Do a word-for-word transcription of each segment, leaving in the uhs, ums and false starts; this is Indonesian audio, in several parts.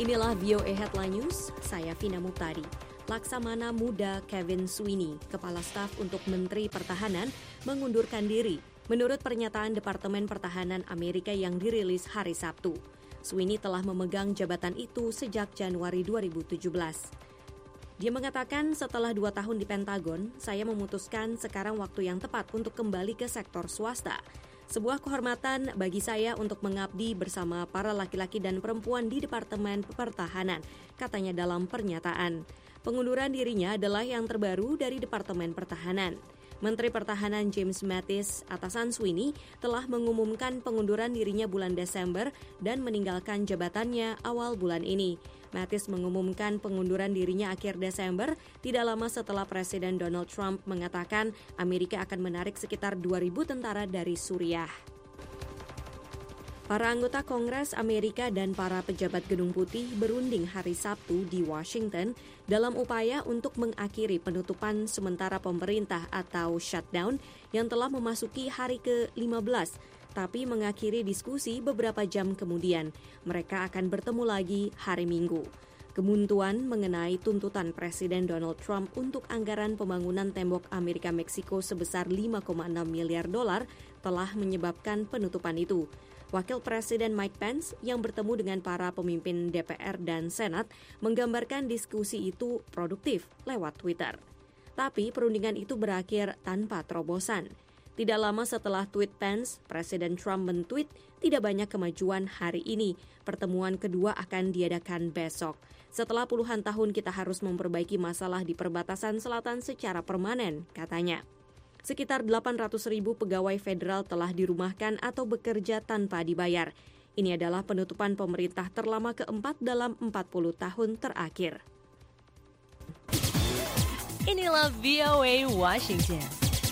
Inilah V O A Headline News, saya Vina Muhtadi. Laksamana muda Kevin Sweeney, Kepala Staf untuk Menteri Pertahanan, mengundurkan diri, menurut pernyataan Departemen Pertahanan Amerika yang dirilis hari Sabtu. Sweeney telah memegang jabatan itu sejak Januari dua ribu tujuh belas. Dia mengatakan, setelah dua tahun di Pentagon, saya memutuskan sekarang waktu yang tepat untuk kembali ke sektor swasta. Sebuah kehormatan bagi saya untuk mengabdi bersama para laki-laki dan perempuan di Departemen Pertahanan, katanya dalam pernyataan. Pengunduran dirinya adalah yang terbaru dari Departemen Pertahanan. Menteri Pertahanan James Mattis, atasan Sweeney, telah mengumumkan pengunduran dirinya bulan Desember dan meninggalkan jabatannya awal bulan ini. Mattis mengumumkan pengunduran dirinya akhir Desember, tidak lama setelah Presiden Donald Trump mengatakan Amerika akan menarik sekitar dua ribu tentara dari Suriah. Para anggota Kongres Amerika dan para pejabat Gedung Putih berunding hari Sabtu di Washington dalam upaya untuk mengakhiri penutupan sementara pemerintah atau shutdown yang telah memasuki hari ke lima belas, tapi mengakhiri diskusi beberapa jam kemudian. Mereka akan bertemu lagi hari Minggu. Kebuntuan mengenai tuntutan Presiden Donald Trump untuk anggaran pembangunan tembok Amerika-Meksiko sebesar lima koma enam miliar dolar telah menyebabkan penutupan itu. Wakil Presiden Mike Pence yang bertemu dengan para pemimpin D P R dan Senat menggambarkan diskusi itu produktif lewat Twitter. Tapi perundingan itu berakhir tanpa terobosan. Tidak lama setelah tweet Pence, Presiden Trump men-tweet tidak banyak kemajuan hari ini. Pertemuan kedua akan diadakan besok. Setelah puluhan tahun kita harus memperbaiki masalah di perbatasan selatan secara permanen, katanya. Sekitar delapan ratus ribu pegawai federal telah dirumahkan atau bekerja tanpa dibayar. Ini adalah penutupan pemerintah terlama keempat dalam empat puluh tahun terakhir. Inilah V O A Washington.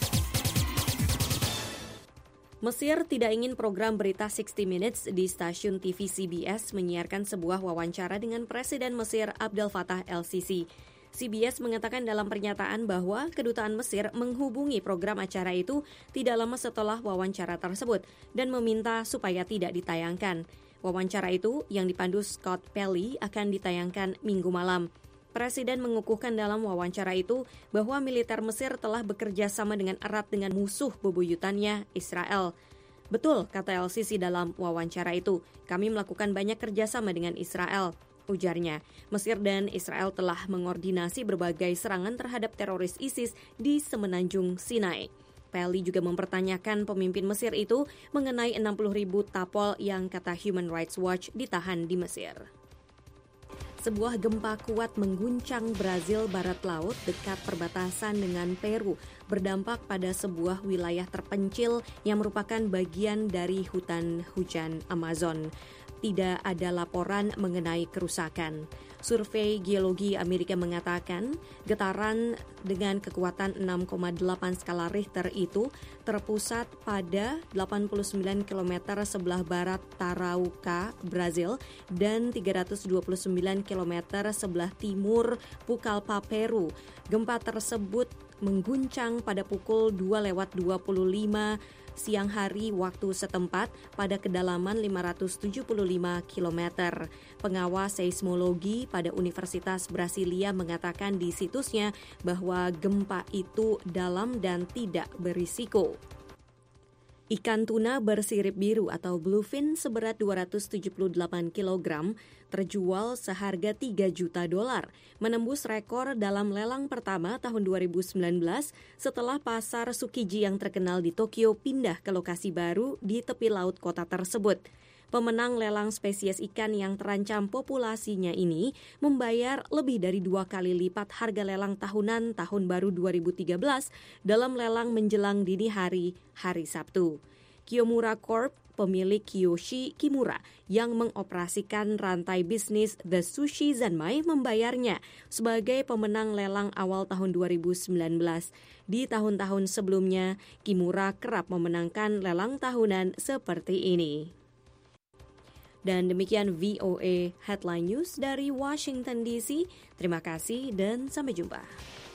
Mesir tidak ingin program berita enam puluh Minutes di stasiun T V C B S menyiarkan sebuah wawancara dengan Presiden Mesir Abdel Fattah el-Sisi. C B S mengatakan dalam pernyataan bahwa kedutaan Mesir menghubungi program acara itu tidak lama setelah wawancara tersebut dan meminta supaya tidak ditayangkan. Wawancara itu yang dipandu Scott Pelley akan ditayangkan Minggu malam. Presiden mengukuhkan dalam wawancara itu bahwa militer Mesir telah bekerja sama dengan erat dengan musuh bebuyutannya, Israel. Betul, kata el-Sisi dalam wawancara itu, kami melakukan banyak kerjasama dengan Israel. Ujarnya, Mesir dan Israel telah mengordinasi berbagai serangan terhadap teroris ISIS di Semenanjung Sinai. Pelley juga mempertanyakan pemimpin Mesir itu mengenai enam puluh ribu tapol yang kata Human Rights Watch ditahan di Mesir. Sebuah gempa kuat mengguncang Brazil barat laut dekat perbatasan dengan Peru, berdampak pada sebuah wilayah terpencil yang merupakan bagian dari hutan hujan Amazon. Tidak ada laporan mengenai kerusakan. Survei Geologi Amerika mengatakan getaran dengan kekuatan enam koma delapan skala Richter itu terpusat pada delapan puluh sembilan kilometer sebelah barat Tarauca, Brazil, dan tiga ratus dua puluh sembilan kilometer sebelah timur Pucallpa, Peru. Gempa tersebut mengguncang pada pukul dua lewat dua puluh lima siang hari waktu setempat pada kedalaman lima ratus tujuh puluh lima kilometer. Pengawas seismologi pada Universitas Brasilia mengatakan di situsnya bahwa gempa itu dalam dan tidak berisiko. Ikan tuna bersirip biru atau bluefin seberat dua ratus tujuh puluh delapan kilogram terjual seharga tiga juta dolar, menembus rekor dalam lelang pertama tahun dua ribu sembilan belas setelah pasar Tsukiji yang terkenal di Tokyo pindah ke lokasi baru di tepi laut kota tersebut. Pemenang lelang spesies ikan yang terancam populasinya ini membayar lebih dari dua kali lipat harga lelang tahunan tahun baru dua ribu tiga belas dalam lelang menjelang dini hari, hari Sabtu. Kiyomura Corp, pemilik Kiyoshi Kimura yang mengoperasikan rantai bisnis The Sushi Zanmai membayarnya sebagai pemenang lelang awal tahun dua ribu sembilan belas. Di tahun-tahun sebelumnya, Kimura kerap memenangkan lelang tahunan seperti ini. Dan demikian V O A Headline News dari Washington D C. Terima kasih dan sampai jumpa.